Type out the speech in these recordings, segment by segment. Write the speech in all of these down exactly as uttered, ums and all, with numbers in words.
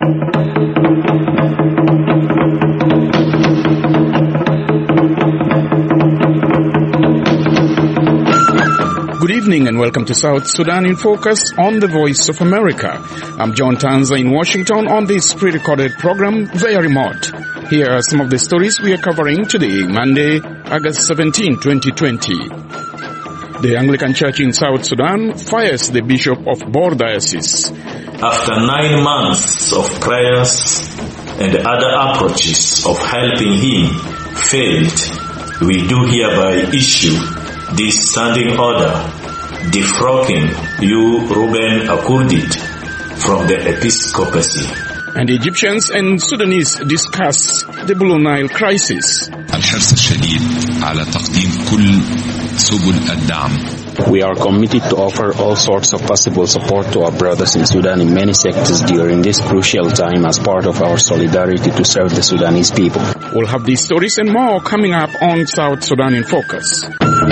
Good evening and welcome to South Sudan in Focus on the Voice of America. I'm John Tanza in Washington on this pre-recorded program via remote. Here are some of the stories we are covering today, Monday, August seventeenth, twenty twenty. The Anglican Church in South Sudan fires the Bishop of Bor Diocese. After nine months of prayers and other approaches of helping him failed, we do hereby issue this standing order, defrocking you, Ruben Akurdit, from the episcopacy. And Egyptians and Sudanese discuss the Blue Nile crisis. الحرص الشديد على تقديم كل سبل الدعم. We are committed to offer all sorts of possible support to our brothers in Sudan in many sectors during this crucial time as part of our solidarity to serve the Sudanese people. We'll have these stories and more coming up on South Sudan in Focus.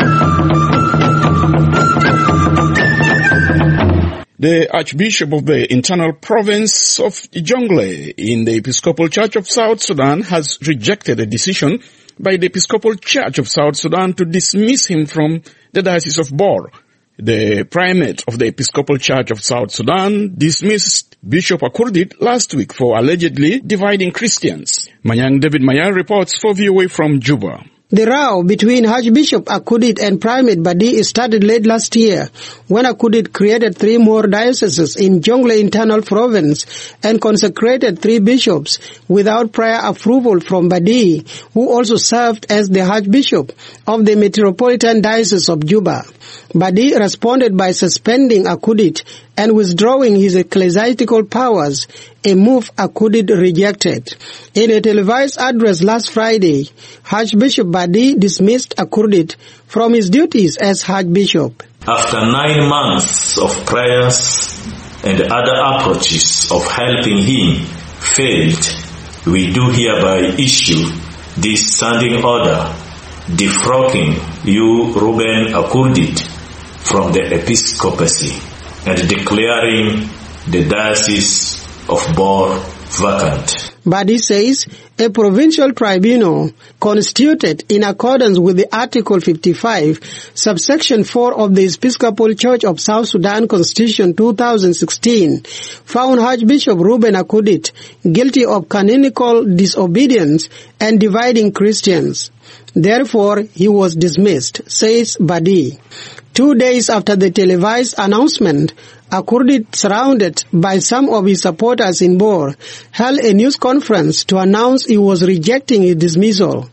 The Archbishop of the Internal Province of Jonglei in the Episcopal Church of South Sudan has rejected a decision by the Episcopal Church of South Sudan to dismiss him from the Diocese of Bor. The primate of the Episcopal Church of South Sudan dismissed Bishop Akurdit last week for allegedly dividing Christians. Manyang David Mayar reports for V O A from Juba. The row between Archbishop Akurdit and Primate Badi started late last year when Akurdit created three more dioceses in Jonglei Internal Province and consecrated three bishops without prior approval from Badi, who also served as the Archbishop of the Metropolitan Diocese of Juba. Badi responded by suspending Akurdit and withdrawing his ecclesiastical powers, a move Akurdit rejected. In a televised address last Friday, Archbishop Badi dismissed Akurdit from his duties as Archbishop. After nine months of prayers and other approaches of helping him failed, we do hereby issue this standing order, defrocking you, Ruben Akurdit, from the episcopacy and declaring the Diocese of Bor vacant. Badi says a provincial tribunal constituted in accordance with the Article fifty-five, subsection four of the Episcopal Church of South Sudan Constitution two thousand sixteen found Archbishop Ruben Akurdit guilty of canonical disobedience and dividing Christians. Therefore, he was dismissed, says Badi. Two days after the televised announcement, Akurdit, surrounded by some of his supporters in Bor, held a news conference to announce he was rejecting his dismissal.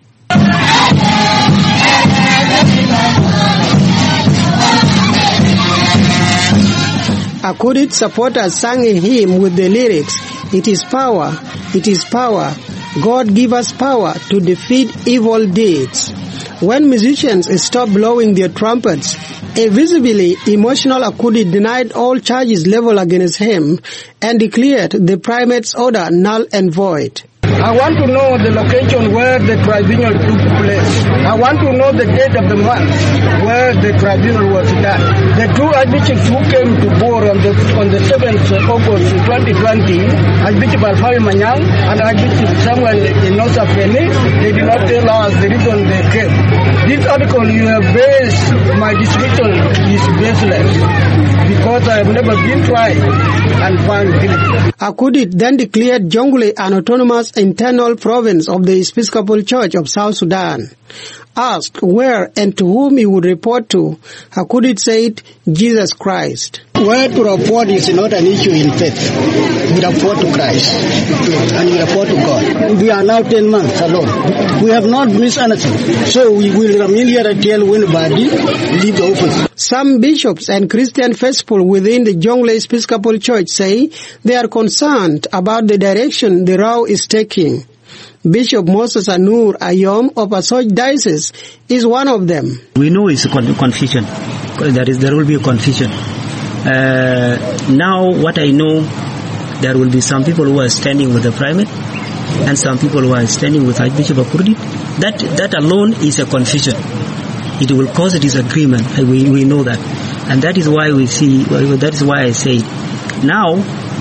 Akurdit supporters sang a hymn with the lyrics, "It is power, it is power, God give us power to defeat evil deeds." When musicians stopped blowing their trumpets, a visibly emotional Akurdit denied all charges leveled against him and declared the primate's order null and void. I want to know the location where the tribunal took place. I want to know the date of the month where the tribunal was done. The two archbishops who came to Bor on the on the seventh of August twenty twenty, Archbishop Alfari Manyang and Archbishop Samuel Inosa Feni, they did not tell us the reason they came. This article you have based my dismissal is baseless because I have never been tried and found guilty. Akurdit then declared Jonglei an autonomous internal province of the Episcopal Church of South Sudan. Asked where and to whom he would report to, Akurdit said, Jesus Christ. Where to report is not an issue in faith. We report to Christ and we report to God. We are now ten months alone. We have not missed anything. So we will remain here until when Badi leave the office. Some bishops and Christian faithful within the Jonglei Episcopal Church say they are concerned about the direction the row is taking. Bishop Moses Anur Ayom of Asoch Diocese is one of them. We know it's a confusion. There is, there will be a confusion. Uh, now what I know, there will be some people who are standing with the primate and some people who are standing with Archbishop Akurdit. That, that alone is a confusion. It will cause a disagreement. We, we know that. And that is why we see, that is why I say, now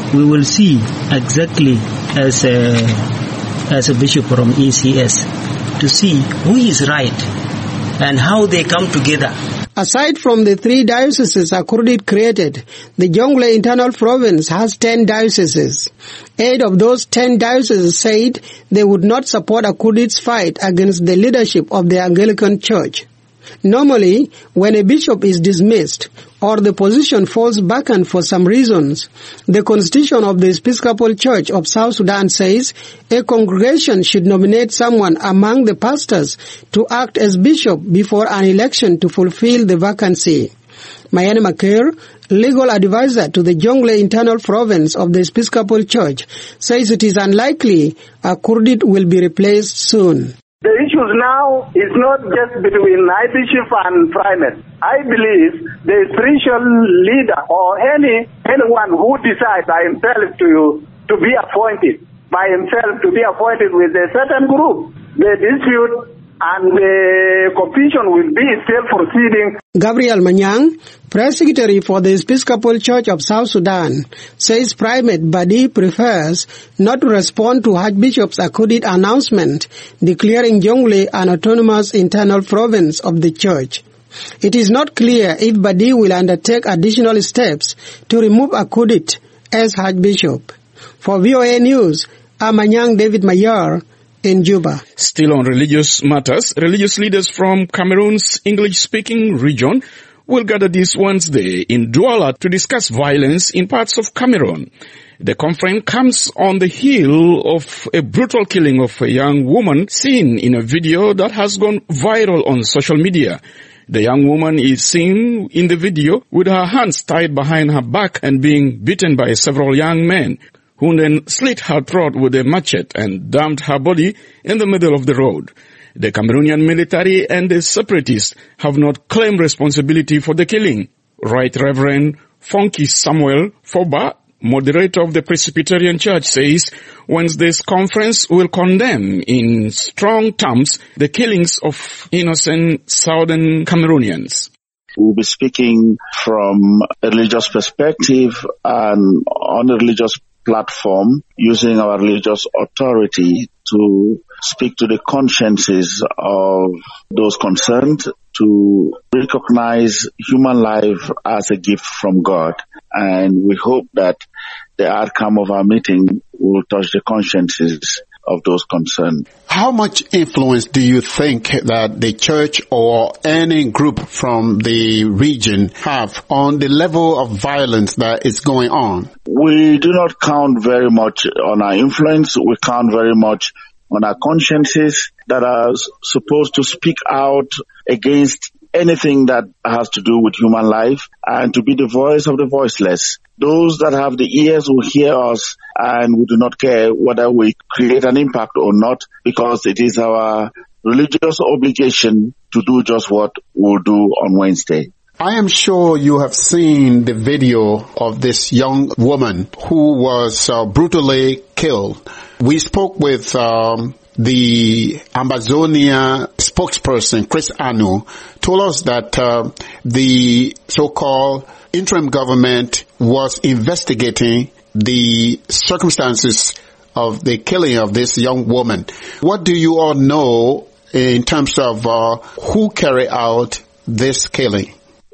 we will see exactly as a, as a bishop from E C S to see who is right and how they come together. Aside from the three dioceses Akurdit created, the Jonglei Internal Province has ten dioceses. Eight of those ten dioceses said they would not support Akurdit's fight against the leadership of the Anglican Church. Normally, when a bishop is dismissed or the position falls vacant for some reasons, the Constitution of the Episcopal Church of South Sudan says a congregation should nominate someone among the pastors to act as bishop before an election to fulfill the vacancy. Mayane Makir, legal advisor to the Jonglei Internal Province of the Episcopal Church, says it is unlikely Akurdit will be replaced soon. The issues now is not just between Archbishop and primate. I believe the spiritual leader or any anyone who decides by himself to to be appointed, by himself to be appointed with a certain group, the dispute and the confusion will be still proceeding. Gabriel Manyang, Press Secretary for the Episcopal Church of South Sudan, says Primate Badi prefers not to respond to Archbishop Akurdit's announcement declaring Jonglei an autonomous internal province of the Church. It is not clear if Badi will undertake additional steps to remove Akurdit as Archbishop. For V O A News, I'm Manyang David Mayar in Juba. Still on religious matters, religious leaders from Cameroon's English-speaking region will gather this Wednesday in Douala to discuss violence in parts of Cameroon. The conference comes on the heel of a brutal killing of a young woman seen in a video that has gone viral on social media. The young woman is seen in the video with her hands tied behind her back and being beaten by several young men, who then slit her throat with a machete and dumped her body in the middle of the road. The Cameroonian military and the separatists have not claimed responsibility for the killing. Right Reverend Funky Samuel Foba, moderator of the Presbyterian Church, says Wednesday's conference will condemn in strong terms the killings of innocent southern Cameroonians. We'll be speaking from a religious perspective and on a religious platform, using our religious authority to speak to the consciences of those concerned, to recognize human life as a gift from God. And we hope that the outcome of our meeting will touch the consciences of those concerned. How much influence do you think that the church or any group from the region have on the level of violence that is going on? We do not count very much on our influence. We count very much on our consciences that are supposed to speak out against anything that has to do with human life and to be the voice of the voiceless. Those that have the ears will hear us, and we do not care whether we create an impact or not, because it is our religious obligation to do just what we'll do on Wednesday. I am sure you have seen the video of this young woman who was uh, brutally killed. We spoke with um, the Ambazonia spokesperson, Chris Anu, told us that uh, the so-called interim government was investigating the circumstances of the killing of this young woman. What do you all know in terms of uh, who carried out this killing?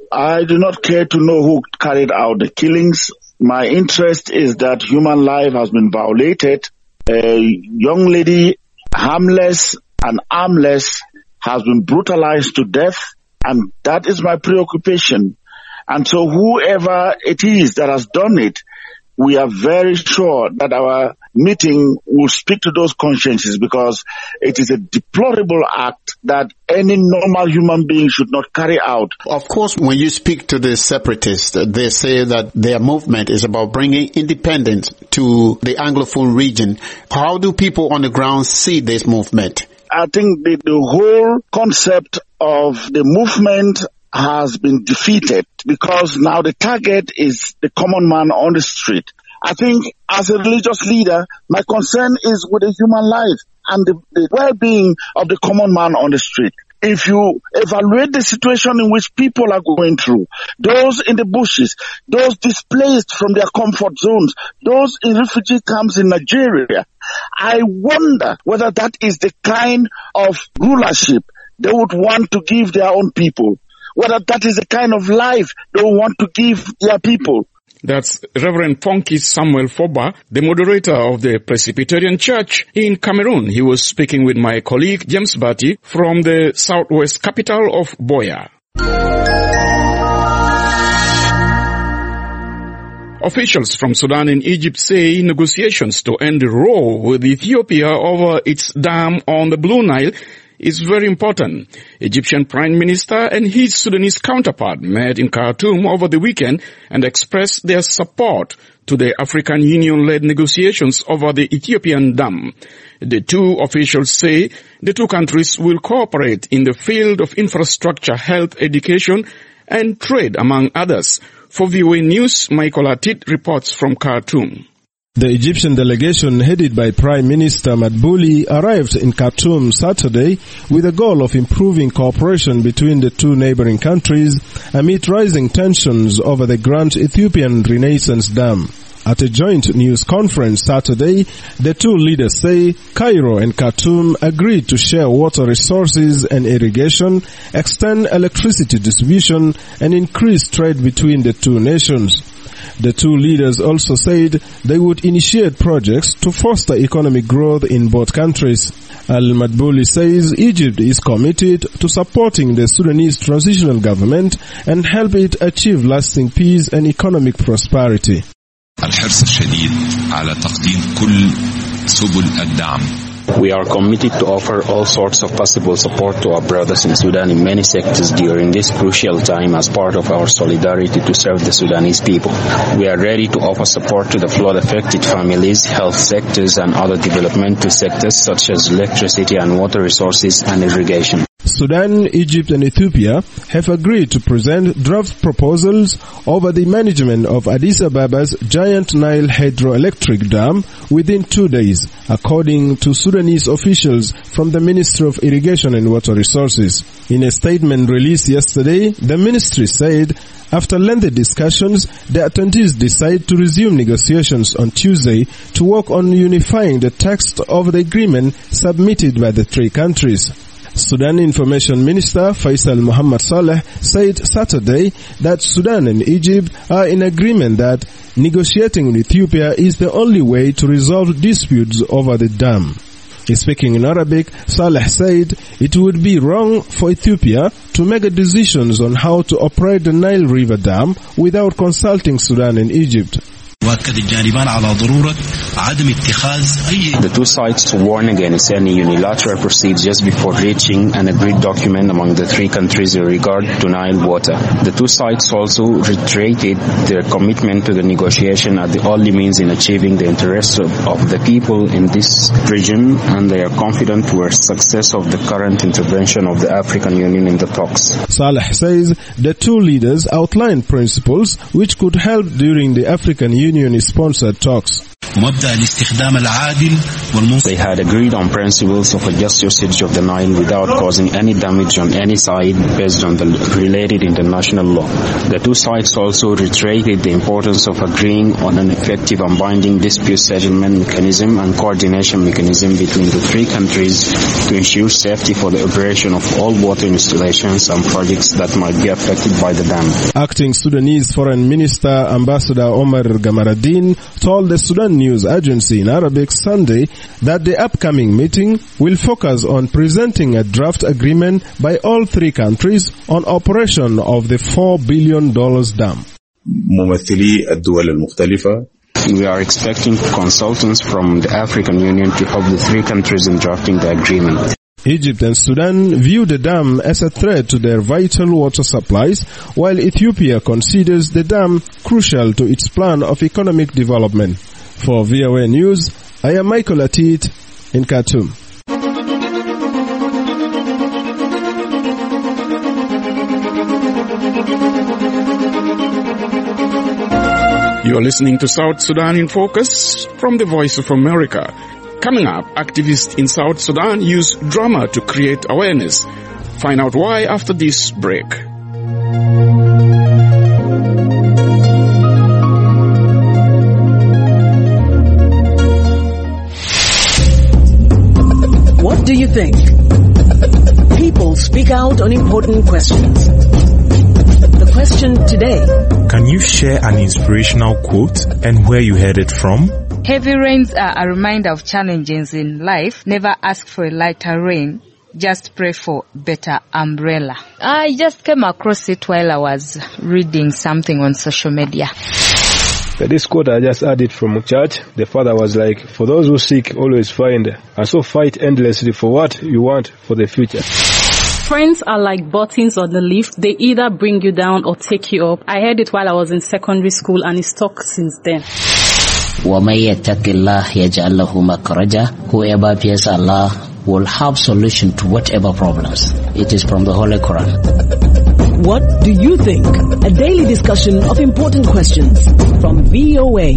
I do not care to know who carried out the killings. My interest is that human life has been violated. A young lady, harmless and armless, has been brutalized to death, and that is my preoccupation. And so whoever it is that has done it, we are very sure that our meeting will speak to those consciences, because it is a deplorable act that any normal human being should not carry out. Of course, when you speak to the separatists, they say that their movement is about bringing independence to the Anglophone region. How do people on the ground see this movement? I think the, the whole concept of the movement has been defeated, because now the target is the common man on the street. I think as a religious leader, my concern is with the human life and the, the well-being of the common man on the street. if you evaluate the situation in which people are going through, those in the bushes, those displaced from their comfort zones, those in refugee camps in Nigeria, I wonder whether that is the kind of rulership they would want to give their own people, whether that is the kind of life they want to give their people. That's Reverend Ponky Samuel Foba, the moderator of the Presbyterian Church in Cameroon. He was speaking with my colleague James Batty from the southwest capital of Buea. Officials from Sudan and Egypt say negotiations to end the war with Ethiopia over its dam on the Blue Nile is very important. Egyptian Prime Minister and his Sudanese counterpart met in Khartoum over the weekend and expressed their support to the African Union-led negotiations over the Ethiopian dam. The two officials say the two countries will cooperate in the field of infrastructure, health, education, and trade, among others. For V O A News, Michael Atit reports from Khartoum. The Egyptian delegation headed by Prime Minister Madbouli arrived in Khartoum Saturday with the goal of improving cooperation between the two neighboring countries amid rising tensions over the Grand Ethiopian Renaissance Dam. At a joint news conference Saturday, the two leaders say Cairo and Khartoum agreed to share water resources and irrigation, extend electricity distribution, and increase trade between the two nations. The two leaders also said they would initiate projects to foster economic growth in both countries. Al-Madbouli says Egypt is committed to supporting the Sudanese transitional government and help it achieve lasting peace and economic prosperity. الحرص الشديد على تقديم كل سبل الدعم. We are committed to offer all sorts of possible support to our brothers in Sudan in many sectors during this crucial time as part of our solidarity to serve the Sudanese people. We are ready to offer support to the flood-affected families, health sectors, and other developmental sectors such as electricity and water resources and irrigation. Sudan, Egypt, and Ethiopia have agreed to present draft proposals over the management of Addis Ababa's giant Nile hydroelectric dam within two days, according to Sudanese officials from the Ministry of Irrigation and Water Resources. In a statement released yesterday, the ministry said after lengthy discussions, the attendees decided to resume negotiations on Tuesday to work on unifying the text of the agreement submitted by the three countries. Sudan Information Minister Faisal Muhammad Saleh said Saturday that Sudan and Egypt are in agreement that negotiating with Ethiopia is the only way to resolve disputes over the dam. Speaking in Arabic, Saleh said it would be wrong for Ethiopia to make decisions on how to operate the Nile River Dam without consulting Sudan and Egypt. The two sides warn against any unilateral proceeds just before reaching an agreed document among the three countries in regard to Nile water. The two sides also reiterated their commitment to the negotiation as the only means in achieving the interests of, of the people in this region, and they are confident towards success of the current intervention of the African Union in the talks. Saleh says the two leaders outlined principles which could help during the African Union-sponsored talks. They had agreed on principles of a just usage of the Nile without causing any damage on any side based on the related international law. The two sides also reiterated the importance of agreeing on an effective and binding dispute settlement mechanism and coordination mechanism between the three countries to ensure safety for the operation of all water installations and projects that might be affected by the dam. Acting Sudanese Foreign Minister Ambassador Omar Gamaradin told the Sudan News Agency in Arabic Sunday that the upcoming meeting will focus on presenting a draft agreement by all three countries on operation of the four billion dollars dam. We are expecting consultants from the African Union to help the three countries in drafting the agreement. Egypt and Sudan view the dam as a threat to their vital water supplies, while Ethiopia considers the dam crucial to its plan of economic development. For V O A News, I am Michael Atit in Khartoum. You are listening to South Sudan in Focus from the Voice of America. Coming up, activists in South Sudan use drama to create awareness. find out why after this break. What do you think? People speak out on important questions. The question today. Can you share an inspirational quote and where you heard it from? Heavy rains are a reminder of challenges in life. Never ask for a lighter rain. Just pray for better umbrella. I just came across it while I was reading something on social media. This quote I just added from church. The father was like, for those who seek, always find. And so fight endlessly for what you want for the future. Friends are like buttons on the lift. They either bring you down or take you up. I heard it while I was in secondary school and it's stuck since then. وَمَن يَتَّقِ اللَّهَ يَجْعَل لَّهُ مَخْرَجًا. Whoever fears Allah will have solution to whatever problems. It is from the Holy Quran. What do you think? A daily discussion of important questions from V O A.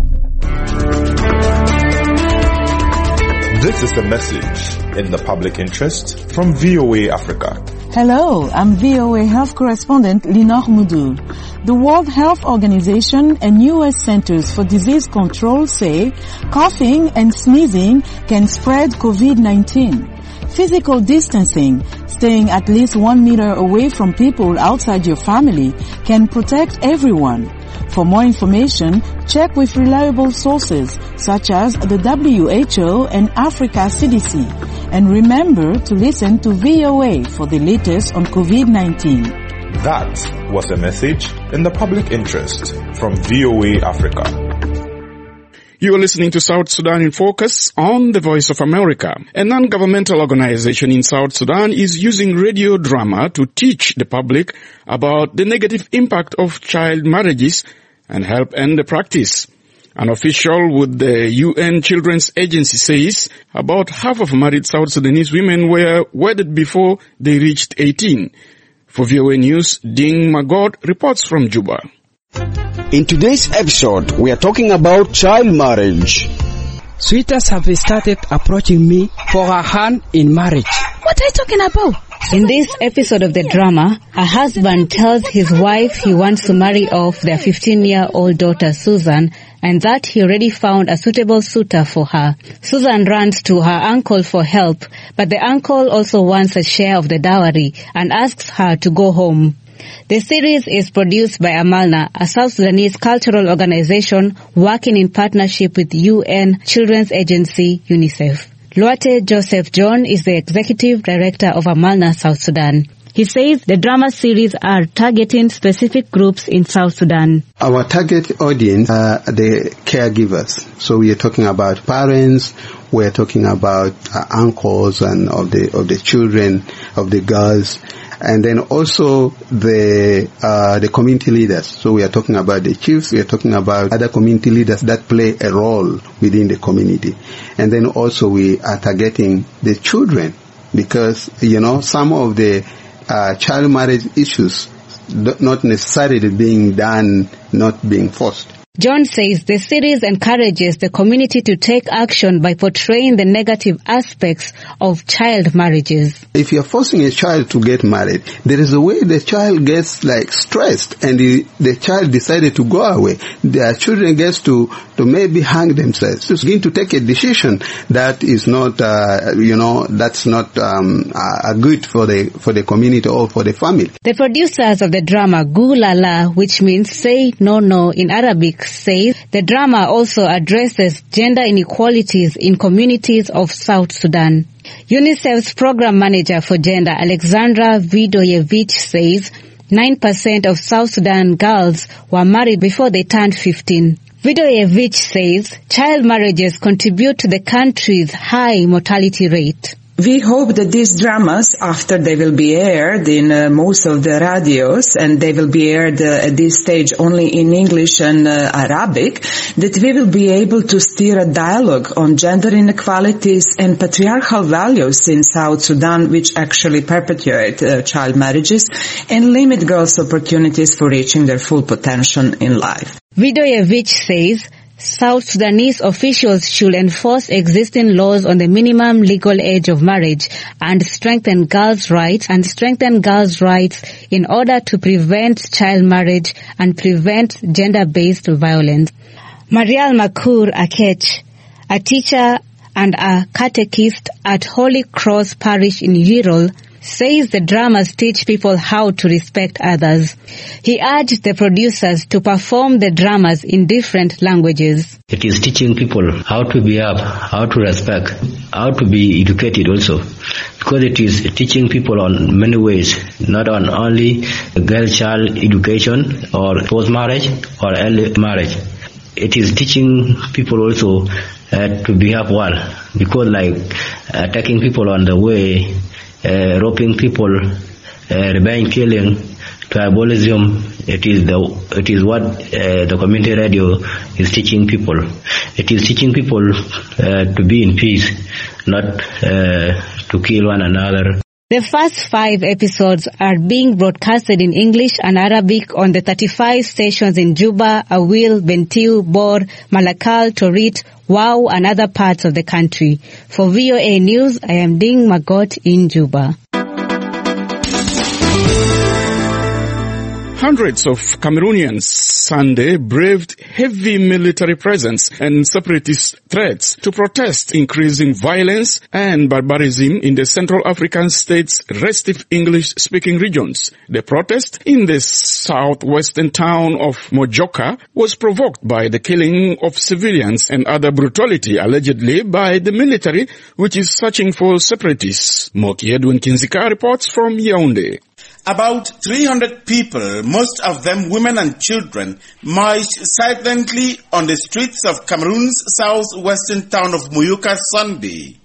This is a message in the public interest from V O A Africa. Hello, I'm V O A Health Correspondent Linor Mudur. The World Health Organization and U S Centers for Disease Control say coughing and sneezing can spread COVID nineteen. Physical distancing, staying at least one meter away from people outside your family, can protect everyone. For more information, check with reliable sources such as the W H O and Africa C D C. And remember to listen to V O A for the latest on COVID nineteen. That was a message in the public interest from V O A Africa. You are listening to South Sudan in Focus on the Voice of America. A non-governmental organization in South Sudan is using radio drama to teach the public about the negative impact of child marriages and help end the practice. An official with the U N Children's Agency says about half of married South Sudanese women were wedded before they reached eighteen. For V O A News, Ding Magod reports from Juba. In today's episode, we are talking about child marriage. Sweetas have started approaching me for her hand in marriage. What are you talking about? In this episode of the drama, a husband tells his wife he wants to marry off their fifteen-year-old daughter Susan and that he already found a suitable suitor for her. Susan runs to her uncle for help, but the uncle also wants a share of the dowry and asks her to go home. The series is produced by Amalna, a South Sudanese cultural organization working in partnership with U N Children's Agency, UNICEF. Luate Joseph John is the executive director of Amalna, South Sudan. He says the drama series are targeting specific groups in South Sudan. Our target audience are the caregivers. So we are talking about parents, we are talking about uh, uncles and of the of the children, of the girls, and then also the uh, the community leaders. So we are talking about the chiefs, we are talking about other community leaders that play a role within the community. And then also we are targeting the children because, you know, some of the uh, child marriage issues not necessarily being done, not being forced. John says the series encourages the community to take action by portraying the negative aspects of child marriages. If you're forcing a child to get married, there is a way the child gets like stressed and the, the child decided to go away. Their children gets to, to maybe hang themselves. To begin to take a decision that is not, uh, you know, that's not um, uh, good for the for the community or for the family. The producers of the drama Gulala, which means say no no in Arabic, says the drama also addresses gender inequalities in communities of South Sudan. UNICEF's program manager for gender, Alexandra Vidoyevich, says nine percent of South Sudan girls were married before they turned fifteen. Vidoyevich says child marriages contribute to the country's high mortality rate. We hope that these dramas, after they will be aired in uh, most of the radios, and they will be aired uh, at this stage only in English and uh, Arabic, that we will be able to steer a dialogue on gender inequalities and patriarchal values in South Sudan, which actually perpetuate uh, child marriages and limit girls' opportunities for reaching their full potential in life. Vidoyevich says South Sudanese officials should enforce existing laws on the minimum legal age of marriage and strengthen girls' rights and strengthen girls' rights in order to prevent child marriage and prevent gender-based violence. Marial Makur Akech, a teacher and a catechist at Holy Cross Parish in Wirral, says the dramas teach people how to respect others. He urged the producers to perform the dramas in different languages. It is teaching people how to behave, how to respect, how to be educated also. Because it is teaching people on many ways, not on only girl-child education or post-marriage or early marriage. It is teaching people also uh, to behave well, because like uh, taking people on the way, Uh, roping people, uh, revenge killing, tribalism. It is the it is what uh, the community radio is teaching people. It is teaching people uh, to be in peace, not uh, to kill one another. The first five episodes are being broadcasted in English and Arabic on the thirty-five stations in Juba, Awil, Bentiu, Bor, Malakal, Torit, Wau, and other parts of the country. For V O A News, I am Ding Magot in Juba. Hundreds of Cameroonians Sunday braved heavy military presence and separatist threats to protest increasing violence and barbarism in the Central African states' restive English-speaking regions. The protest in the southwestern town of Mojoka was provoked by the killing of civilians and other brutality allegedly by the military, which is searching for separatists. Moki Edwin Kinzika reports from Yaoundé. About three hundred people, most of them women and children, marched silently on the streets of Cameroon's southwestern town of Muyuka Sunday.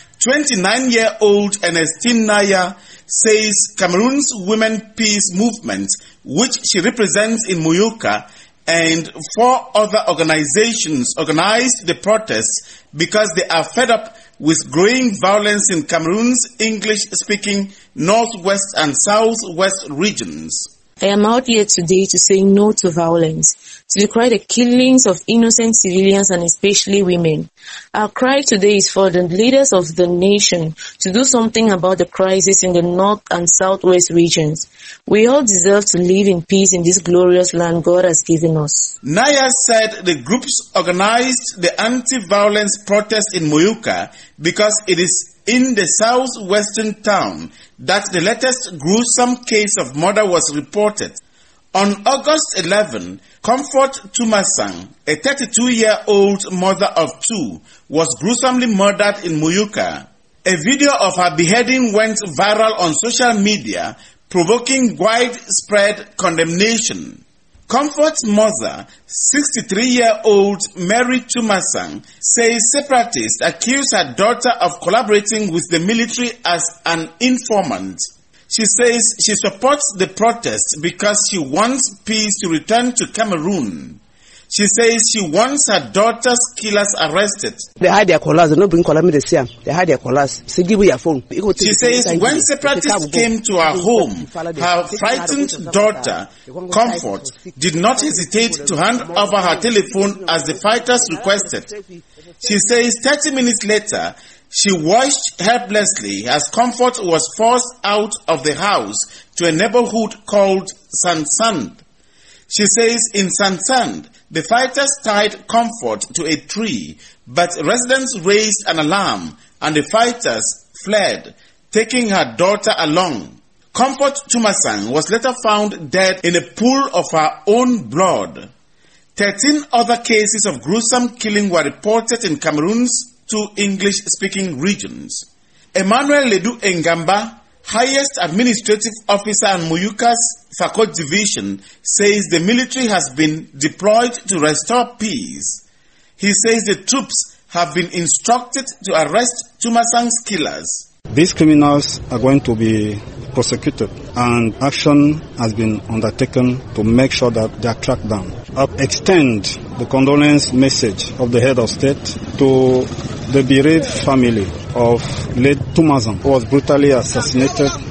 twenty-nine-year-old Ernestine Naya says Cameroon's Women Peace Movement, which she represents in Muyuka, and four other organizations organized the protests because they are fed up with growing violence in Cameroon's English-speaking northwest and southwest regions. I am out here today to say no to violence, to decry the killings of innocent civilians and especially women. Our cry today is for the leaders of the nation to do something about the crisis in the north and southwest regions. We all deserve to live in peace in this glorious land God has given us. Naya said the groups organized the anti-violence protest in Muyuka because it is in the southwestern town that the latest gruesome case of murder was reported. On August eleventh, Comfort Tumasang, a thirty-two-year-old mother of two, was gruesomely murdered in Muyuka. A video of her beheading went viral on social media, provoking widespread condemnation. Comfort's mother, sixty-three-year-old Mary Tumasang, says separatists accuse her daughter of collaborating with the military as an informant. She says she supports the protest because she wants peace to return to Cameroon. She says she wants her daughter's killers arrested. They hide their collars. They don't bring collars. They say they hide their collars. Say give me your phone. She says when separatists came to her home, her frightened daughter, Comfort, did not hesitate to hand over her telephone as the fighters requested. She says thirty minutes later, she watched helplessly as Comfort was forced out of the house to a neighborhood called Sansand. She says in Sansand, the fighters tied Comfort to a tree, but residents raised an alarm and the fighters fled, taking her daughter along. Comfort Tumasang was later found dead in a pool of her own blood. Thirteen other cases of gruesome killing were reported in Cameroon's two English-speaking regions. Emmanuel Ledu Engamba, highest administrative officer in Muyuka's Fakot division, says the military has been deployed to restore peace. He says the troops have been instructed to arrest Tumasang's killers. These criminals are going to be prosecuted, and action has been undertaken to make sure that they are tracked down. I extend the condolence message of the head of state to the bereaved family of late Tumasang, who was brutally assassinated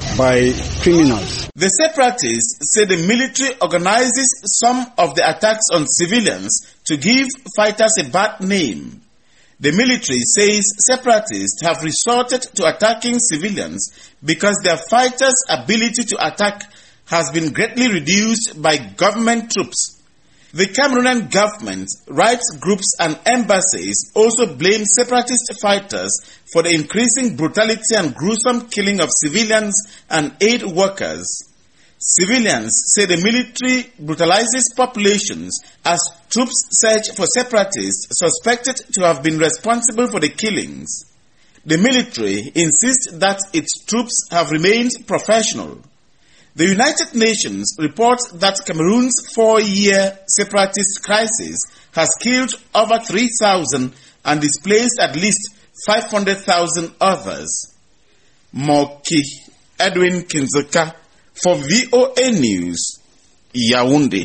by criminals. The separatists say the military organizes some of the attacks on civilians to give fighters a bad name. The military says separatists have resorted to attacking civilians because their fighters' ability to attack has been greatly reduced by government troops. The Cameroonian government, rights groups and embassies also blame separatist fighters for the increasing brutality and gruesome killing of civilians and aid workers. Civilians say the military brutalizes populations as troops search for separatists suspected to have been responsible for the killings. The military insists that its troops have remained professional. The United Nations reports that Cameroon's four-year separatist crisis has killed over three thousand and displaced at least five hundred thousand others. Moki Edwin Kinzoka for V O A News, Yaoundé.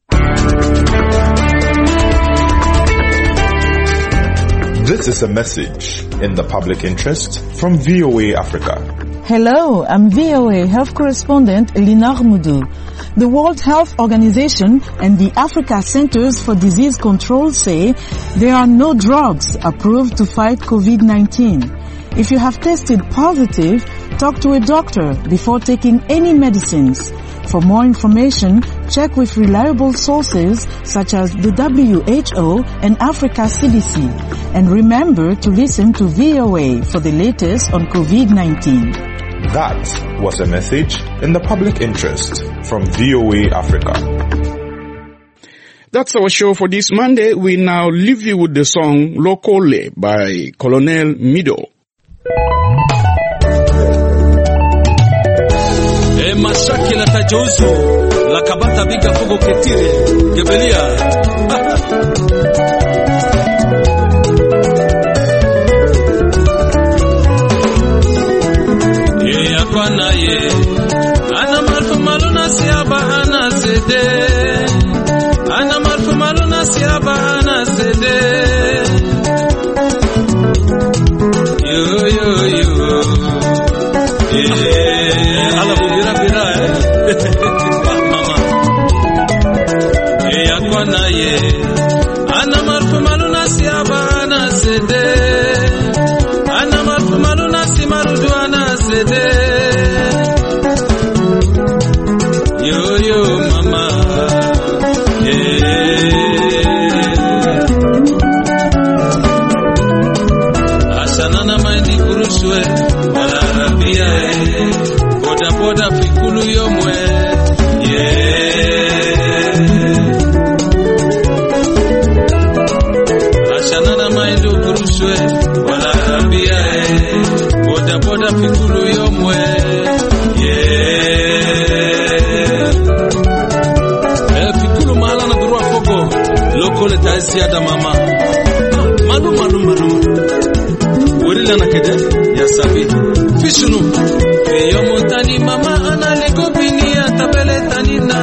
This is a message in the public interest from V O A Africa. Hello, I'm V O A Health Correspondent Linar Moudou. The World Health Organization and the Africa Centers for Disease Control say there are no drugs approved to fight COVID nineteen. If you have tested positive, talk to a doctor before taking any medicines. For more information, check with reliable sources such as the W H O and Africa C D C. And remember to listen to V O A for the latest on COVID nineteen. That was a message in the public interest from V O A Africa. That's our show for this Monday. We now leave you with the song Lokole by Colonel Mido. E mashaki la tajuzu la kabata biga fugo ketire gebelia. Kwana ye ana marfu maluna siaba ana sede ana marfu maluna siaba ana sede yo yo yo eh ala bira bira mama eh kwana ye ana marfu maluna siaba ana sede ana marfu maluna simarudu ana sede. Yo yo mama, yeah. Asanana maindi kurushwe, wala rabia eh. Boda boda fikulu yomwe, yeah. Asanana maindi kurushwe, wala rabia eh. Boda boda fikulu yomwe, yeah. Lokole taziada mama malu malu malu urila na kede ya sabi fishunu yo montani mama ana le kopini atabele tanina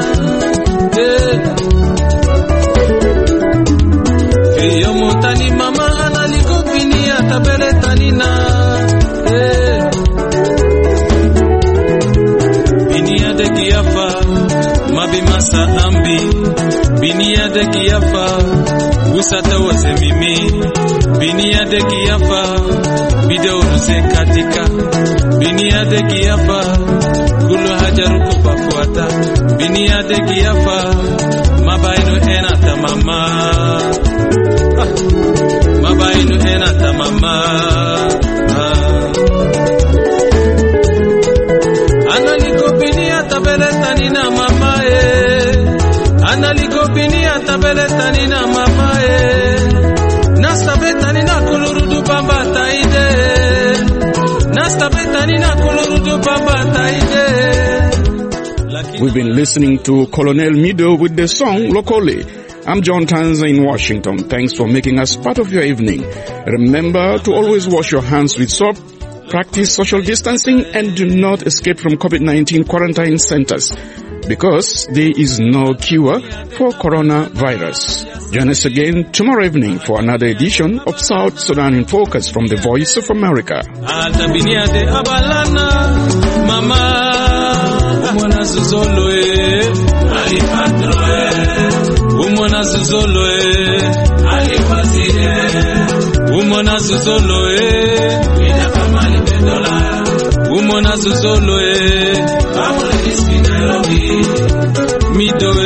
eh yo montani mama ana le kopini atabele tanina eh binia de kiafa mabi masa ambi binia de kiafa usata wase mimi binia de kiafa video ruse katika binia de kiafa kulu hajaru kupafuata binia de kiafa mabainu ena tamama ah, mabainu ena tamama ah. Analiko binia tabele tanina mama eh analiko binia tabele tanina mama eh nasta betanina kulurudu bamba taide nasta betanina kulurudu bamba taide. We've been listening to Colonel Mido with the song Lokole. I'm John Tanza in Washington. Thanks for making us part of your evening. Remember to always wash your hands with soap, practice social distancing, and do not escape from COVID nineteen quarantine centers. because there is no cure for coronavirus. Join us again tomorrow evening for another edition of South Sudan in Focus from the Voice of America. Umona zuzoloe Umona zuzoloe Umona zuzoloe Amole ispinairobi Mido